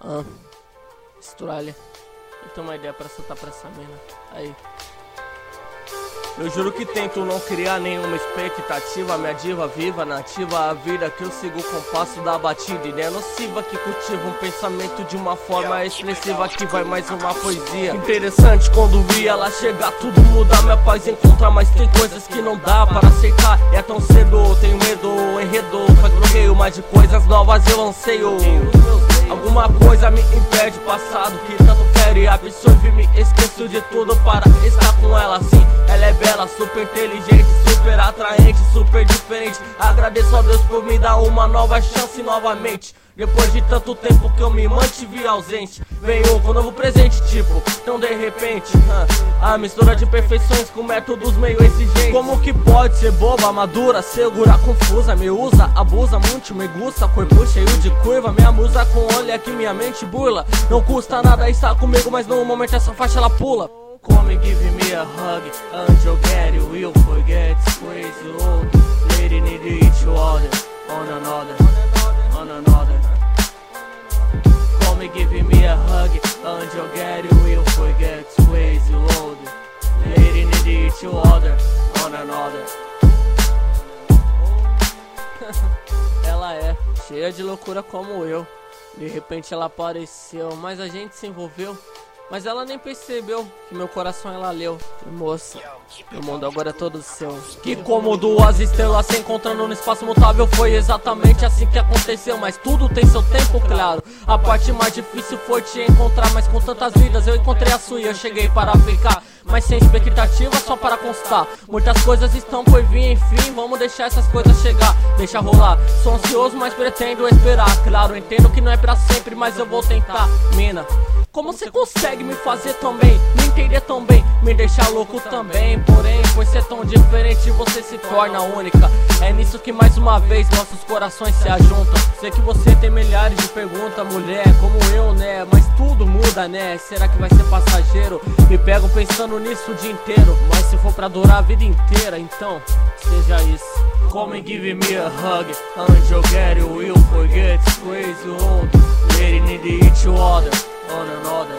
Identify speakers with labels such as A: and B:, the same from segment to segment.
A: Estralha. Eu tenho uma ideia pra soltar pra essa mina. Aí. Eu juro que tento não criar nenhuma expectativa. Minha diva viva, nativa a vida que eu sigo o compasso da batida. Ideia nociva que cultiva um pensamento de uma forma expressiva que vai mais uma poesia. Interessante quando vi ela chegar, tudo muda, minha paz encontra. Mas tem coisas que não dá para aceitar. É tão cedo, tenho medo, enredo, faz bloqueio, mas de coisas novas eu anseio. Alguma coisa me impede o passado que tanto fere, absorve, me esqueço de tudo para estar com ela assim. Ela é bela, super inteligente, super atraente, super diferente. Agradeço a Deus por me dar uma nova chance novamente. Depois de tanto tempo que eu me mantive ausente, venho com um novo presente, tipo, então de repente a mistura de perfeições com métodos meio exigentes. Como que pode ser boba, madura, segura, confusa? Me usa, abusa, muito me gusta, corpo cheio de curva. Minha musa com olha que minha mente burla. Não custa nada estar comigo, mas no momento essa faixa ela pula. Come, give me a hug, and you'll get it, we'll forget. Crazy old lady need each other, on another. Come give me a hug, and you'll get it, we'll forget. Crazy old lady need each other, on another. Ela é cheia de loucura como eu. De repente ela apareceu, mas a gente se envolveu. Mas ela nem percebeu que meu coração ela leu. Moça, meu mundo agora é todo seu. Que como duas estrelas se encontrando no espaço mutável, foi exatamente assim que aconteceu. Mas tudo tem seu tempo, claro. A parte mais difícil foi te encontrar, mas com tantas vidas eu encontrei a sua e eu cheguei para ficar. Mas sem expectativa, só para constar. Muitas coisas estão por vir, enfim, vamos deixar essas coisas chegar. Deixa rolar, sou ansioso, mas pretendo esperar. Claro, entendo que não é pra sempre, mas eu vou tentar. Mina, como você consegue me fazer tão bem, me entender tão bem, me deixar louco também. Porém, por ser tão diferente, você se torna única. É nisso que mais uma vez nossos corações se ajuntam. Sei que você tem milhares de perguntas, mulher, como eu, né? Mas tudo muda, né? Será que vai ser passageiro? Me pego pensando nisso o dia inteiro. Mas se for pra durar a vida inteira, então seja isso. Come and give me a hug, and you'll get it, we'll forget. Crazy old lady need each other, on another.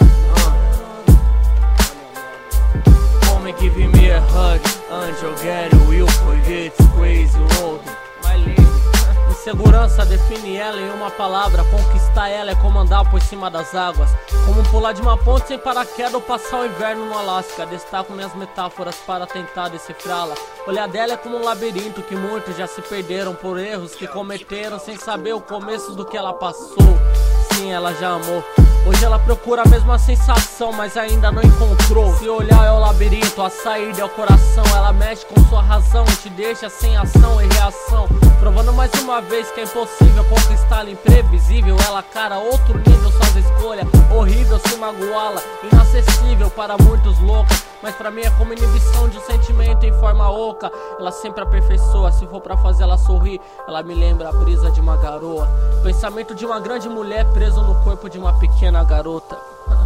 A: Come and give me a hug, and you'll get it, we'll forget. Crazy old. My lady. Insegurança define ela em uma palavra. Conquistar ela é como andar por cima das águas, como pular de uma ponte sem paraquedas ou passar o inverno no Alasca. Destaco minhas metáforas para tentar decifrá-la. Olhar dela é como um labirinto que muitos já se perderam por erros que cometeram sem saber o começo do que ela passou. Sim, ela já amou. Hoje ela procura a mesma sensação, mas ainda não encontrou. Se olhar é o labirinto, a saída é o coração. Ela mexe com sua razão, te deixa sem ação e reação, provando mais uma vez que é impossível conquistá-la. Imprevisível, ela cara outro nível, suas escolhas. Horrível se magoá-la, inacessível para muitos loucos, mas pra mim é como inibição de um sentimento em forma oca. Ela sempre aperfeiçoa, se for pra fazer ela sorrir, ela me lembra a brisa de uma garoa. Pensamento de uma grande mulher preso no corpo de uma pequena garota.